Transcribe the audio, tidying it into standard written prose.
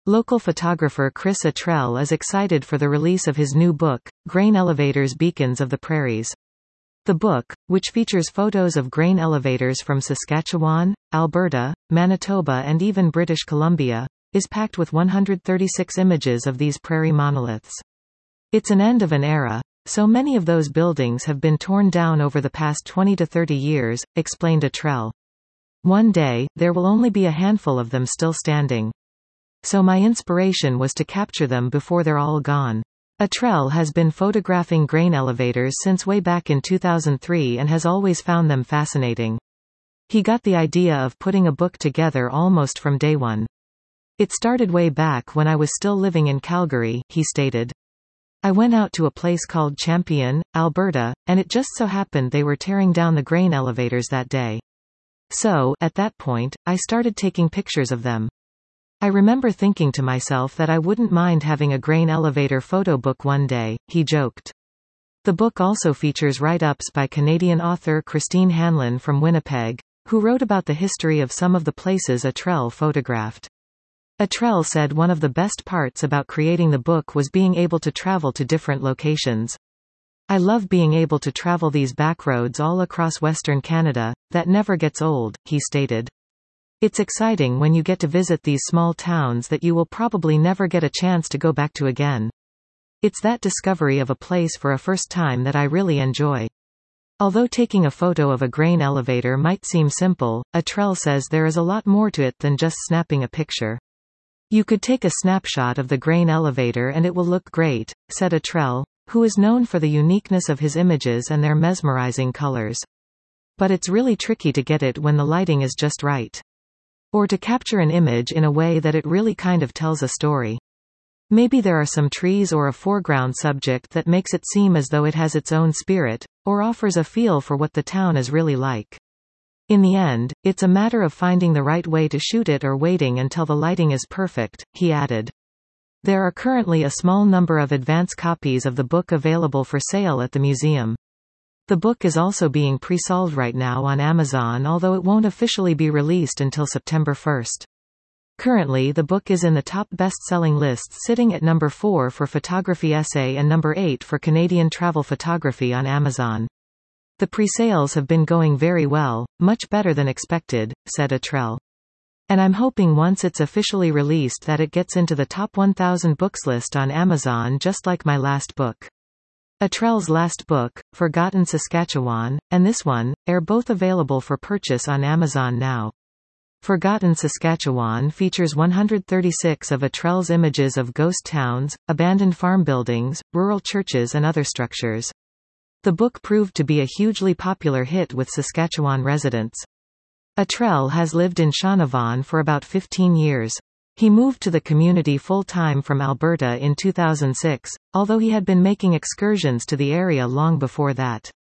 Local photographer Chris Attrell is excited for the release of his new book, Grain Elevators Beacons of the Prairies. The book, which features photos of grain elevators from Saskatchewan, Alberta, Manitoba and even British Columbia, is packed with 136 images of these prairie monoliths. It's an end of an era. So many of those buildings have been torn down over the past 20 to 30 years, explained Attrell. One day, there will only be a handful of them still standing. So my inspiration was to capture them before they're all gone. Attrell has been photographing grain elevators since way back in 2003 and has always found them fascinating. He got the idea of putting a book together almost from day one. It started way back when I was still living in Calgary, he stated. I went out to a place called Champion, Alberta, and it just so happened they were tearing down the grain elevators that day. So, at that point, I started taking pictures of them. I remember thinking to myself that I wouldn't mind having a grain elevator photo book one day, he joked. The book also features write-ups by Canadian author Christine Hanlon from Winnipeg, who wrote about the history of some of the places Attrell photographed. Attrell said one of the best parts about creating the book was being able to travel to different locations. I love being able to travel these back roads all across Western Canada, that never gets old, he stated. It's exciting when you get to visit these small towns that you will probably never get a chance to go back to again. It's that discovery of a place for a first time that I really enjoy. Although taking a photo of a grain elevator might seem simple, Attrell says there is a lot more to it than just snapping a picture. You could take a snapshot of the grain elevator and it will look great, said Attrell, who is known for the uniqueness of his images and their mesmerizing colors. But it's really tricky to get it when the lighting is just right. Or to capture an image in a way that it really kind of tells a story. Maybe there are some trees or a foreground subject that makes it seem as though it has its own spirit, or offers a feel for what the town is really like. In the end, it's a matter of finding the right way to shoot it or waiting until the lighting is perfect, he added. There are currently a small number of advance copies of the book available for sale at the museum. The book is also being pre-sold right now on Amazon, although it won't officially be released until September 1st. Currently the book is in the top best-selling lists, sitting at number 4 for photography essay and number 8 for Canadian travel photography on Amazon. The pre-sales have been going very well, much better than expected, said Attrell. And I'm hoping once it's officially released that it gets into the top 1,000 books list on Amazon just like my last book. Attrell's last book, Forgotten Saskatchewan, and this one, are both available for purchase on Amazon now. Forgotten Saskatchewan features 136 of Attrell's images of ghost towns, abandoned farm buildings, rural churches and other structures. The book proved to be a hugely popular hit with Saskatchewan residents. Attrell has lived in Shaunavon for about 15 years. He moved to the community full-time from Alberta in 2006, although he had been making excursions to the area long before that.